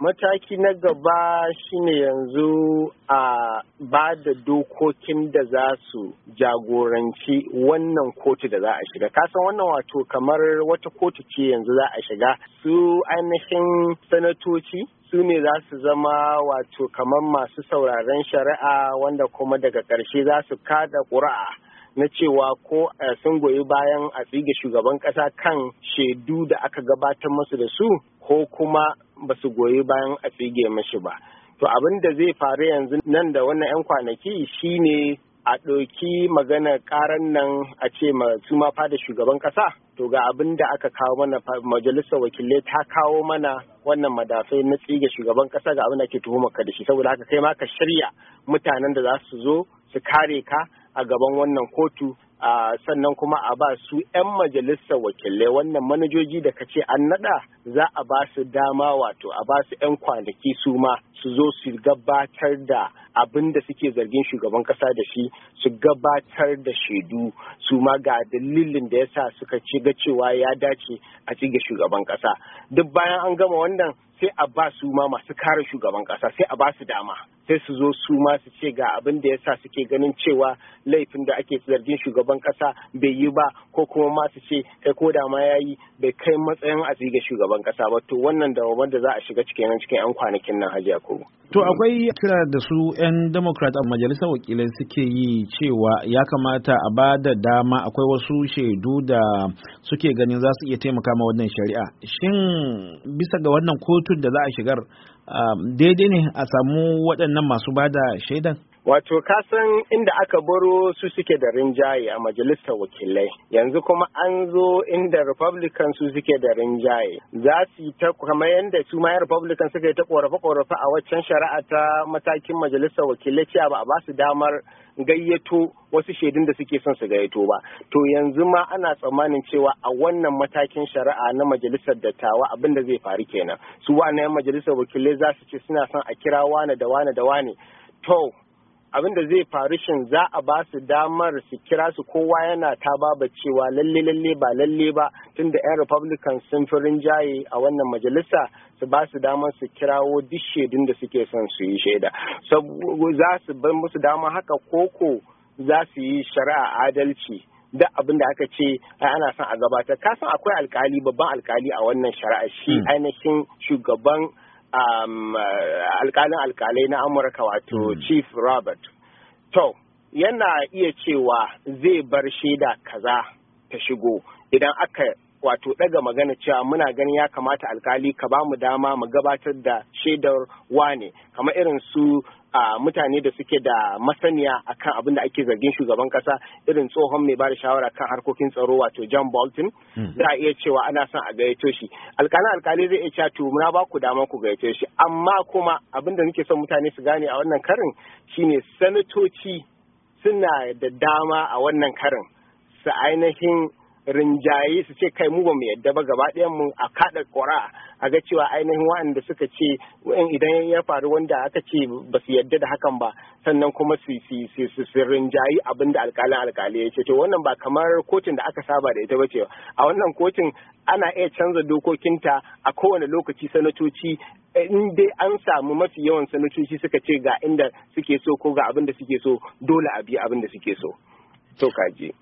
Mataki na gaba shine yanzu a ba da dokokin da za su jagoranci wannan kotu da za a shiga. Kasan wannan wato kamar wata kotu ce yanzu za a shiga. Su ainihin sanatoci su ne za su zama wato kamar masu sauraren shari'a wanda kuma daga ƙarshe za su kada ƙuri'a na cewa ko sun goyi bayan a tsige shugaban ƙasa kan shaidu da aka gabatar masu da su ko kuma ba su goyi bayan a tsige mashi ba. To abin da zai faru yanzu nan da wannan 'yan kwanaki shine a ɗauki magana ƙaran nan a ce su ma fada shugaban ƙasa. To ga abin da aka kawo mana, majalisar wakilai ta kawo mana wannan madafai na tsige shugaban ƙasa, ga abin da ke tuhumar ka da shi. Saboda haka kai ma ka shirya mutanen da za su zo su kare ka a gaban wannan kotu. Sannan kuma a ba su 'yan majalisar wakilai wannan manajoji da kace an nada, za a ba su dama wato a ba su 'yan kwanaki su ma su zo su gabatar da abin da suke zargin shugaban kasa da shi, su gabatar da shaidu su ma ga dalilin da yasa suka ce ga cewa ya dace a tsige shugaban kasa. Duk bayan an gama wannan sai a ba su ma masu kare shugaban kasa, sai a ba su dama, sai su zo su ma su ce ga abin da yasa suke ganin cewa laifin da ake zargin shugaban kasa bai yi ba, ko kuma ma su ce kai ko da ma yayi bai kai matsayin a tsige shugaban kasa ba. To wannan da wanda za a shiga cikin 'yan kwanakin nan, Hajiya Yakubu. To akwai kira da su 'yan Democrat a majalisar wakilai suke yi cewa ya kamata a ba da dama, akwai wasu shaidu da suke ganin za su iya taimaka ma wannan shari'a. Shin bisa ga wannan kotun da za a shigar daidai ne a samu waɗannan masu ba da shaidan? Wato kasan inda aka baro su suke da rinjaye a majalisar wakilai, yanzu kuma an zo inda Republican su suke da rinjaye. Za su yi ta kamar yadda su ma Republican suka yi ta korafe-korafe a waccan shari'a ta matakin majalisar wakilai cewa ba a ba su damar gayyato wasu shaidun da suke son su gayyato ba. To yanzu ma ana tsammanin cewa a wannan matakin shari'a na majalisar dattawa abin da zai faru kenan. Su wannan majalisar wakilai za su ce suna son a kira wane da wane da wane. To abin da zai faru shin za a ba su damar su kira su, kowa yana ta baba cewa lalle ba lalle ba, tunda 'yan Republican sun fi rinjaye a wannan majalisa, su ba su damar su kirawo duk shaidun da suke son su yi shaida. Za su bar musu dama haka, koko za su yi shari'a adalci duk abin da aka ce ana son a gabatar. Kasan akwai alkali, babban alkali a wannan shari'a, shi ainihin shugaban alkalai na Amurka wato Chief Robert. To, yana iya cewa zai bar shaida kaza ta shigo idan aka wato daga magana cewa muna ganin ya kamata alkali ka ba mu dama mu gabatar da shaidar wane, kamar irin su mutane da suke da masaniya akan abin da ake zargin shugaban kasa, irin tsohon mai ba da shawara kan harkokin tsaro wato John Bolton. Za a iya cewa ana son a gayyato shi, alkali zai iya cewa to muna ba ku dama ku gayyato shi. Amma kuma abin da nake son mutane su gane a wannan karin shine sanatoci suna da dama a wannan karin su ainihin rinjaye su ce kai mu ba mu yadda ba, gaba ɗayan mu a kaɗa ƙura a ga cewa ainihin waɗanda suka ce idan ya faru wanda aka ce ba su yadda da hakan ba, sannan kuma su rinjayi abin da alkali ya ce. To wannan ba kamar kotun da aka saba da ita ba ce. A wannan kotun ana iya canza dokokinta a kowane lokaci. Sanatoci in dai an samu mafi yawan sanatoci suka ce ga inda suke so ko ga abin da suke so, dole a bi abin da suke so. To kaji.